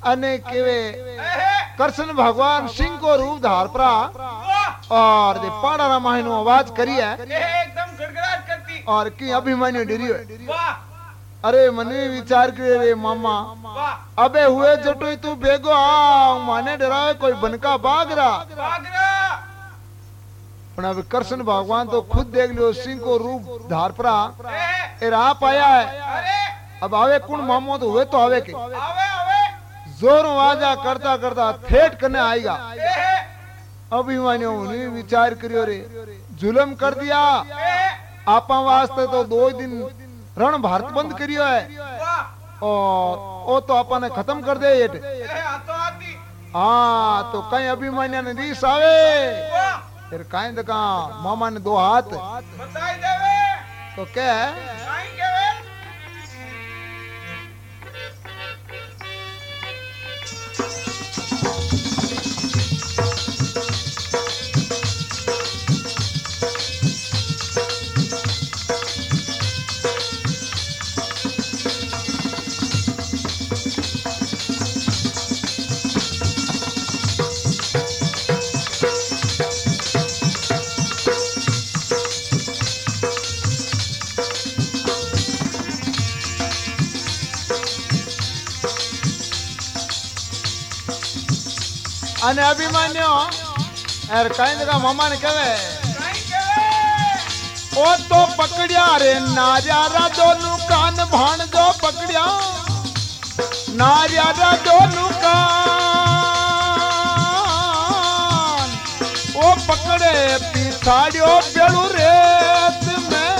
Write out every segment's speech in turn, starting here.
अने केवे कृष्ण भगवान सिंह को रूप धार परा और दे पाड़ा रामायण आवाज करी है एकदम गड़गड़ाहट करती और की अभिमान्यु डरियो है। वाह अरे मने विचार करे रे मामा वाह अबे हुए जटोई तू बेगो आ माने डरावे कोई बनका बागरा बागरा पण अब कृष्ण भगवान तो खुद देख लियो सिंह को रूप धार परा ए रहा पाया है। अरे अब आवे कुण मामो तो हुए तो आवे के आवे आवे जोर वाजा करता करता ठेठ करने आएगा। अभिमान्यो ने विचार करियो रे जुलम कर दिया आपा वास्ते तो 2 दिन रण भारत बंद करियो है वाह और ओ तो आपा ने खत्म कर दे ये हाथों हाथी हाँ तो कहीं अभिमान्या ने रीस आवे वाह फिर कहीं तो कहा मामा ने 2 हाथ बताई देवे तो क्या है काई केवे अने अभिमान्यो यार कहीं तो कहा मामा ने कहे काई केवे ओ तो पकड़िया रे नारियारा दोनों कान भाण जो पकड़िया नारियारा दोनों कान ओ पकड़े पिछाड़ियो बेड़ू रेत में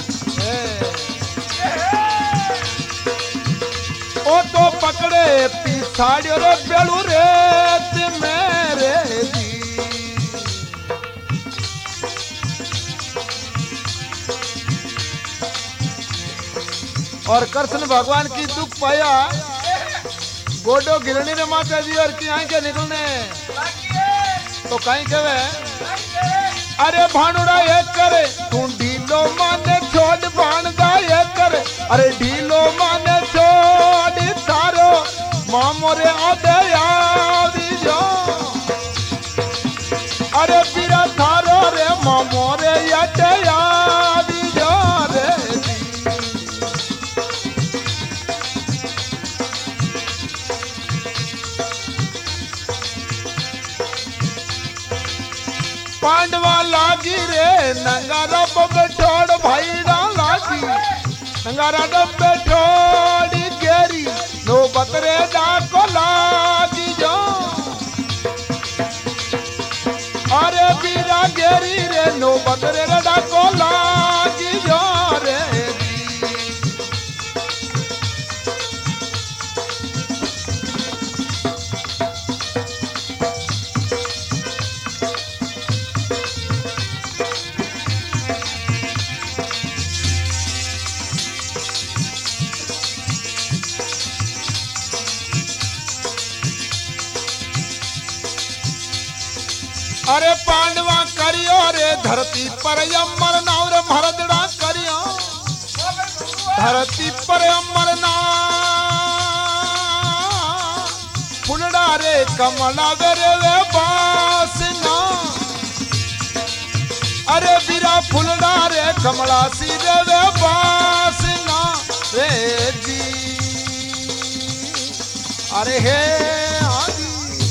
ओ तो पकड़े पिछाड़ियो रे बेड़ू रेत में रे जी और कृष्ण भगवान की दुख पाया गोडो गिरणी ने माता दी और की आंखें निकलने तो कहीं कहे अरे भानुड़ा ये करे तू ढीलो माने छोड़ भानदा ये करे अरे ढीलो माने छोड़ थारो मामो रे आदे यादी जो अरे पीरा थारो रे मामो रे यादे यादी जो रे पांडवा लागी रे नंगारा बबे छोड़ भाईड़ा लागी नंगारा डब्बे छोड़ी गेरी नो बतरे डाको लागी जो अरे बीरा गेरी रे नो बतरे डाको लागी जो रे अरे पांडवा करियो रे धरती पर अमर नाव रे भरदड़ा करियो धरती पर अमर नाव फुलड़ा रे कमला रे वे बासना अरे बीरा फुलड़ा रे कमला सी रे वे बासना रे जी अरे हे आदि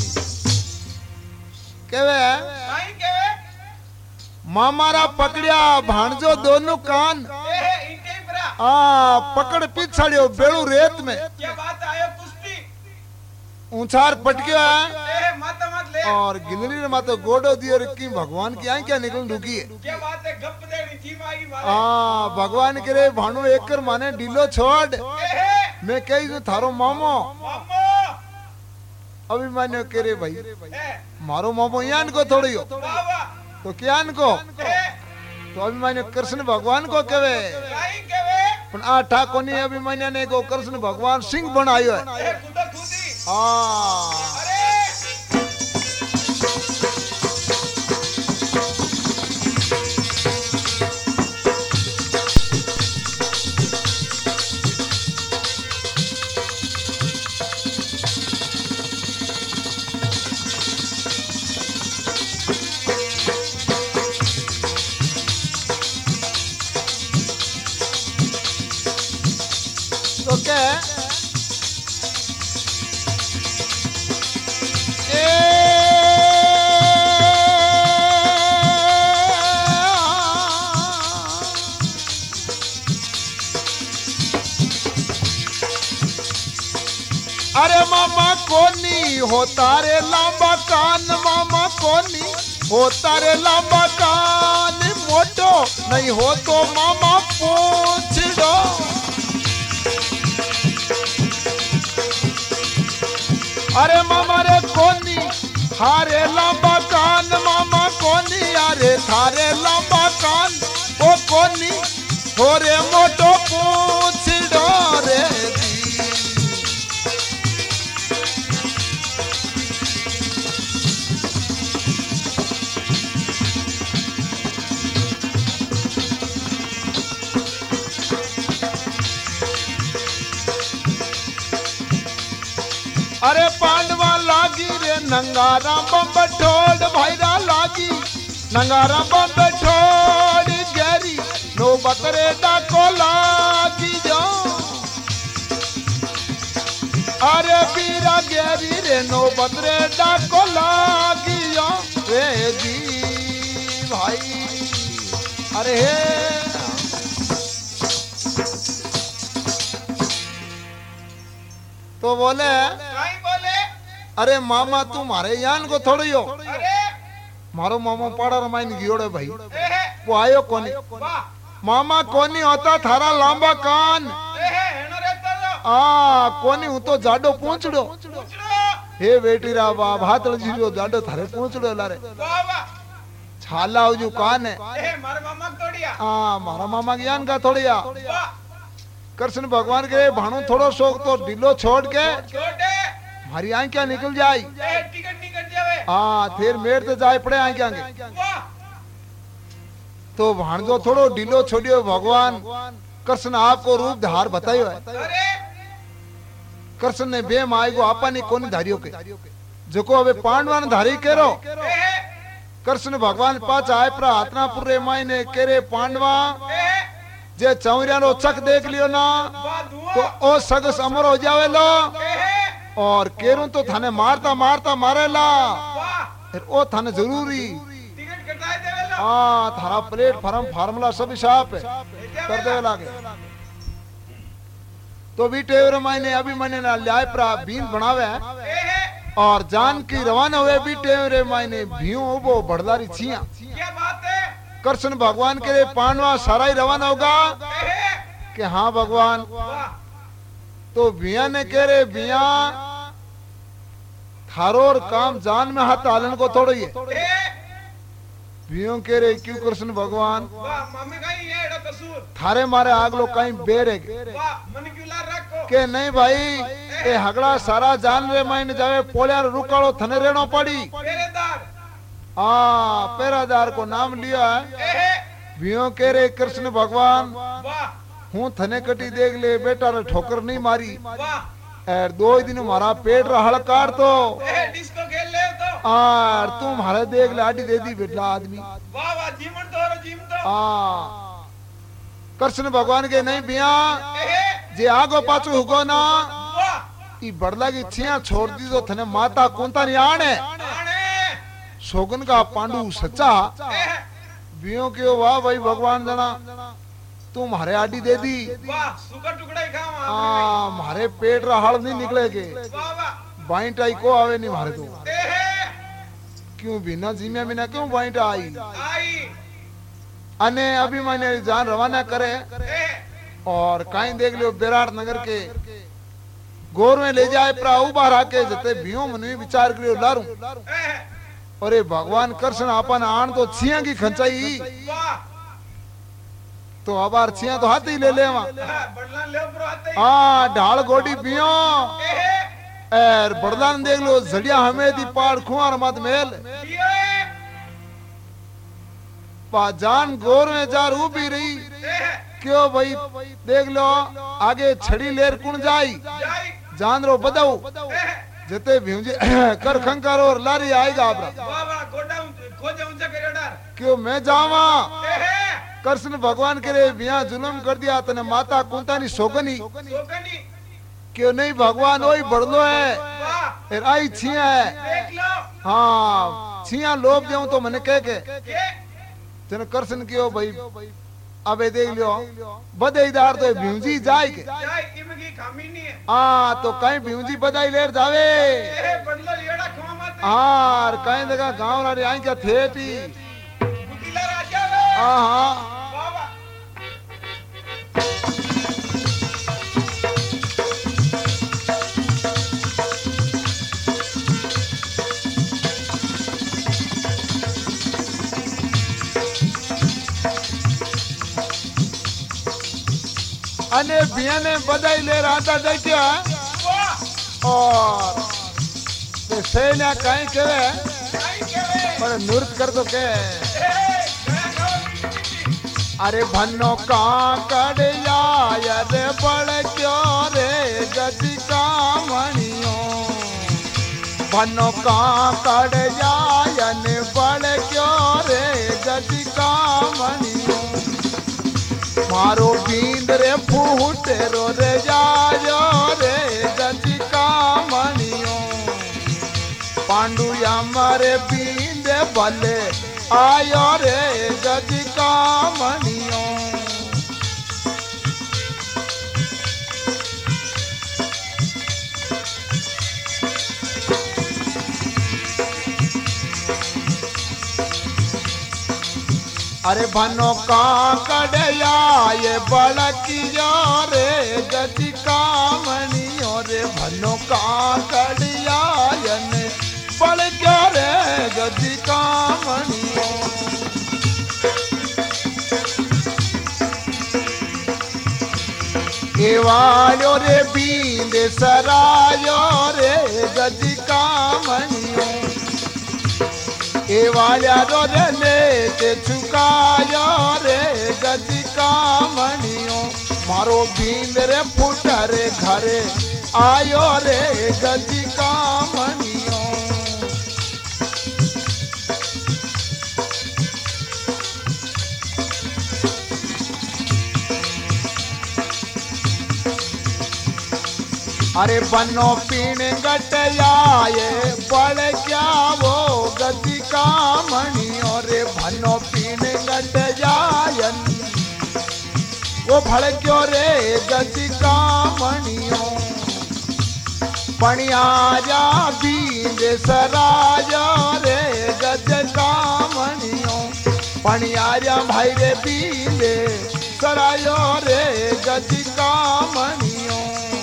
केवे काई केवे मामारा पकड़िया भाणजो दोनों कान इनके ही परा आ पकड़ पिछाड़ियो बेड़ू रेत में क्या बात आयो कुश्ती ऊंचार पटकियो है मत मत ले और गिलनी ने मातो गोडो दियो की भगवान की आंख क्या निकल ढुकी है क्या बात है गप देनी थी मागी मारे भगवान करे भाणो एकर माने ढीलो छोड़ मैं कही जो थारो मामो मामो अभिमान्यो करे भाई ए मारो मामो यान को थोड़ी हो बाबा तो क्या को ए तो अभिमान्यो कृष्ण भगवान को कहे काई केवे पण आ ठाकोनी अभिमान्या ने को कृष्ण भगवान सिंह बनायो है खुदा खुदी अरे अरे अरे मामा कोनी होता रे लांबा कान मामा कोनी होता रे लांबा कान मोटो नहीं हो तो मामा पूछड़ो अरे मामा रे कोनी हारे लांबा कान मामा कोनी अरे थारे लांबा कान ओ कोनी होरे मोटो पूछड़ो रे अरे पांडवा लागी रे नंगारा बम ठोड़ भाईरा लागी नंगारा बम ठोड़ गैरी नो बतरे डाको लागी जो अरे बीरा गैरी रे नो बतरे डाको लागी जो रे जी भाई अरे तो बोले अरे मामा तू मारे यान को थोड़ी हो मारो मामा पाड़ा रमाइन गियोड़े भाई वो आयो कोनी मामा कोनी होता थारा लांबा कान कोनी हूं तो जाडो पूछड़ो हे बेटी रा बा भातल जीरो जाडो थारे पूछड़ो लारे छाला हो जो कान है मारा मामा ज्ञान का थोड़िया कृष्ण भगवान के भाणु थोड़ो शौक तो ढीलो छोड़ के हमारी आंखें निकल जाए फिर मेर तो जाए पड़े आंखें तो भाणजो थोड़ो ढीलो छोड़ियो भगवान कृष्ण आपको रूप धार बतायो है कृष्ण ने बे माई को आपा ने कोनी धारियो के जो अबे पांडवान धारी केरो कृष्ण भगवान पाच आए प्रा आतनापुर रे माई ने केरे पांडवा जे चौरिया रो चक देख लियो ना तो ओ सगस अमर हो जावेलो और केरू तो थाने मारता मारता मारेला ओ थाने जरूरी थारा प्लेटफार्म फार्मूला सब हिसाब कर दे लागे तो भी टेवर मायने अभी मने ना लाए प्रा बीन बनावे और जान की रवाना हुए भी टेवर मायने भीऊ वो बड़दारी छिया क्या बात है कृष्ण भगवान के पांडवा सारा ही रवाना होगा कि हाँ भगवान तो बिया ने कह रहे बिया थारो और काम जान में हाथ आलन को थोड़ा ही बियों कह रहे क्यों कृष्ण भगवान थारे मारे आग लो कहीं बेरे के नहीं भाई ये हगड़ा सारा जान रे मायने जावे पोलिया रुकालो थने रेणो पड़ी पेरादार को नाम लिया है बियों कह रहे कृष्ण भगवान हूँ थने कटी देख ले बेटा रे ठोकर नहीं मारी और 2 दिन हमारा पेट रहल काट तो डिस्को खेल ले तो तुम हमारे देख ले आटी दे दी बेटा आदमी कृष्ण भगवान के नहीं बिया जे आगो पाछो हुगो ना ई बड़ला की छिया छोड़ दी तो थने माता कुंता नहीं आने शोगन का पांडु सच्चा बियों के वाह भाई भगवान जना तुम हरे आडी दे दी हमारे पेट रा हल नहीं निकलेगे बाइंटाई को आवे नहीं मारे तो क्यों बिना जीमिया बिना क्यों बाइंटा आई अने अभी मैंने जान रवाना करे और कहीं देख लियो बेराट नगर के गोर में ले जाए प्राऊ बाहर आके जते बियों मन विचार करियो लारू अरे भगवान कृष्ण अपन आन तो छिया की खंचाई तो अबार छिया तो हाथ ही ले ले ढाल गोडी पियो एर बड़दान देख लो झड़िया हमें दी पाड़ खुआर मत मेल जान गोर में जार उभी रही क्यों भाई देख लो आगे छड़ी लेर कुण जाई जान रो बदाऊ जते भीमजी कर खंकार और लारी आएगा क्यों मैं जावा कृष्ण भगवान के रे बिया जुलम कर दिया तने माता कुंता नी सोगनी क्यों नहीं भगवान वही बड़लो है आई छिया है हाँ छिया लोग जाऊं तो मैंने कह के जन कृष्ण क्यों भाई अबे देख लियो बधाईदार तो भीमजी जाए के जाय इमगी खामी नहीं है हाँ तो कहीं भीमजी बधाई लेर जावे ए बदला लेड़ा खवा मत हाँ कहीं देखा गाँव वाले आई क्या थे पी बुतिला राजा वे हाँ हाँ बाबा अने बिया ने बधाई ले रहा था देखिया वाह और ते सेना कहीं केवे काई केवे पर नृत्य कर तो के ए गया खाओ मिट्टी अरे भन्नो का कड़िया रे बड़ क्यों रे गति का मणियों भन्नो का कड़िया ने बड़ क्यों रे गति का मणियों मारो बींद रे फूट रो रे जायो रे गति का मणियों पांडु मारे बींद भले आयो रे गति का मणियों अरे भनो का कड़या ये बड़कियो रे गति का मणियों रे भनो का कड़या ने बड़क्यो रे गति का मणियों एवालो रे बींद सरायो रे गति का मणियों ए वाल्या रो रे ते चुकायो रे गति का मणियों मारो बींद रे फूटा रे घरे आयो रे गति का मणियों अरे बनो पीण गटया ये बड़ क्या वो गति का मणियों रे बनो पीण गटया वो भड़क्यो रे गति का मणियों पणियाजा बींद सरायो रे गति का मणियों पणियाजा भाई रे बींद सरायो रे गति का मणियों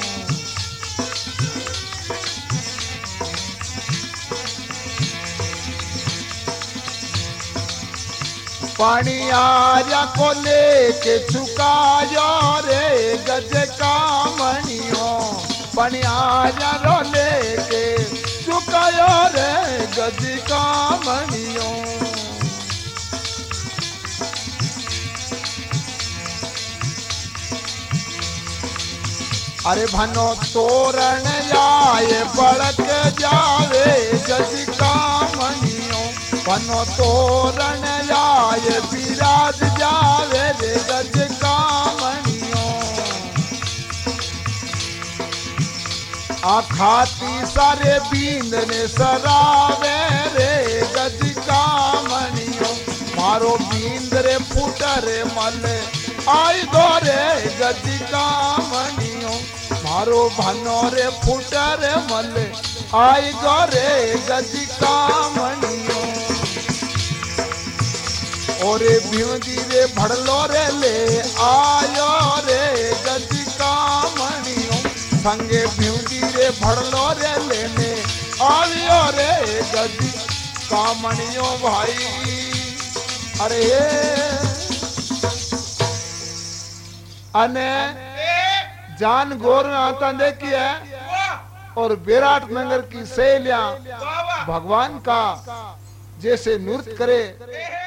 पानी आजा को लेके चुकायो रे गज का मणियों पानी आजा रो लेके चुकायो रे गज का मणियों अरे भनो तोरण आए बड़क जावे गज का मणियों बनो तोरण आए विराज जावे रे गज का मणियों आखाती सारे बींद ने सरावे रे गज का मणियों मारो बींद रे फूटर मल आई दो रे गज का मणियों मारो भनो रे फूटर मल आई दो रे गज का मणियों ओरे भीमजी रे भड़लो रे ले आयो रे गज का मणियों संगे भीमजी रे भड़लो रे लेने आयो रे गज का मणियों भाई अरे अने जान गोर आता देखिए और विराट नगर की सहेलियां भगवान का जैसे नृत्य करे